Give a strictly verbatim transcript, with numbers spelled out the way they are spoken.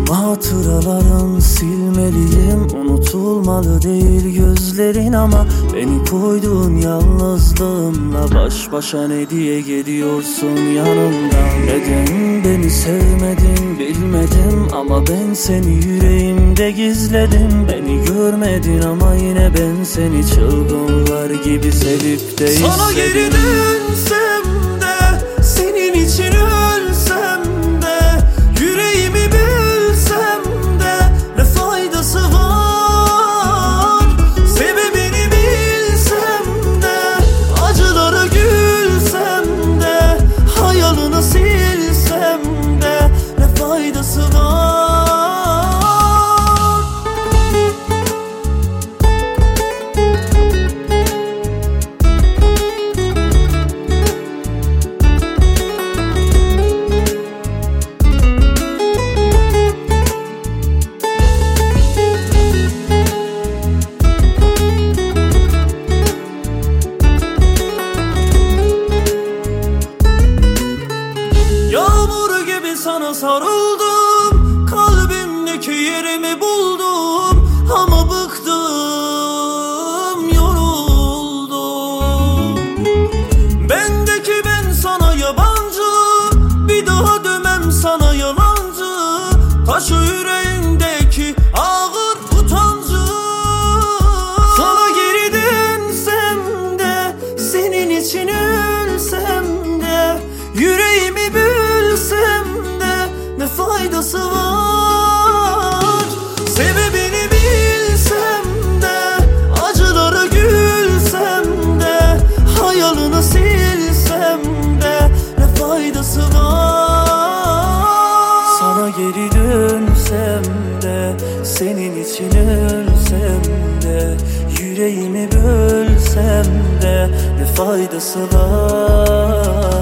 Hatıraların silmeliyim, unutulmalı değil gözlerin. Ama beni koyduğun yalnızlığımla baş başa ne diye geliyorsun yanımdan? Neden beni sevmedin bilmedim, ama ben seni yüreğimde gizledim. Beni görmedin ama yine ben seni çılgınlar gibi sevip de istedim. Sana geri dönsem de, senin için ölsem de, yüreğimi bilsem de ne faydası var? Sebebini bilsem de, acılara gülsem de, hayalını silsem de ne faydası var? Yağmur gibi sana sarıldım, kalbimdeki yerimi buldum. Ama bıktım, yoruldum. Bendeki ben sana yabancı, bir daha dömem sana yalancı. Taşı yüreğindeki ağır utancı. Sana geri dönsem de, senin için ölsem de, yüreğimi bilsem de ne faydası var? Sebebini bilsem de, acılara gülsem de, hayalını silsem de ne faydası var? Sana geri dönsem de, senin için ölsem de, yüreğimi bölsem de ne faydası var?